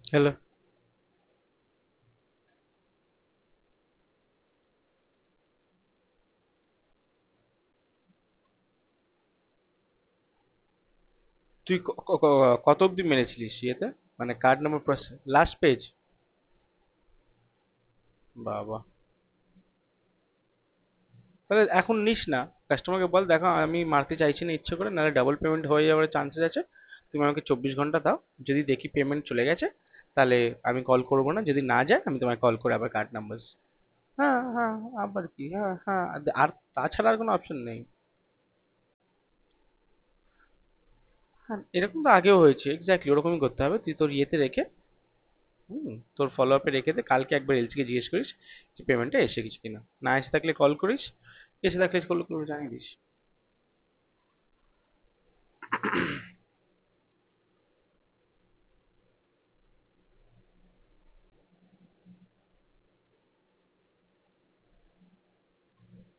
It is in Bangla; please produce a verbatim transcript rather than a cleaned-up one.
হ্যালো। তুই ক- ক- ক- কত অবধি মেরেছিলিস ইয়েতে, মানে card number process last page? বাবা, তাহলে এখন নিস না। কাস্টমারকে বল, দেখো আমি মারতে চাইছি না ইচ্ছে করে, নাহলে ডাবল পেমেন্ট হয়ে যাওয়ার চান্সেস আছে। তুমি আমাকে চব্বিশ ঘন্টা দাও, যদি দেখি পেমেন্ট চলে গেছে তাহলে আমি কল করবো না, যদি না যায় আমি তোমায় কল করে আবার কার্ড নাম্বার। হ্যাঁ হ্যাঁ, আবার কি, হ্যাঁ হ্যাঁ, আর তাছাড়া আর কোনো অপশন নেই। হ্যাঁ, এরকম তো আগেও হয়েছে, এক্স্যাক্টলি ওরকমই করতে হবে। তুই তোর ইয়েতে রেখে, হুম, তোর ফলো আপে রেখে দে, কালকে একবার এলসি কে জিজ্ঞেস করিস যে পেমেন্টটা এসে গেছে কিনা, না এসে থাকলে কল করিস, এসে থাকলে কল করে জানিয়ে দিস।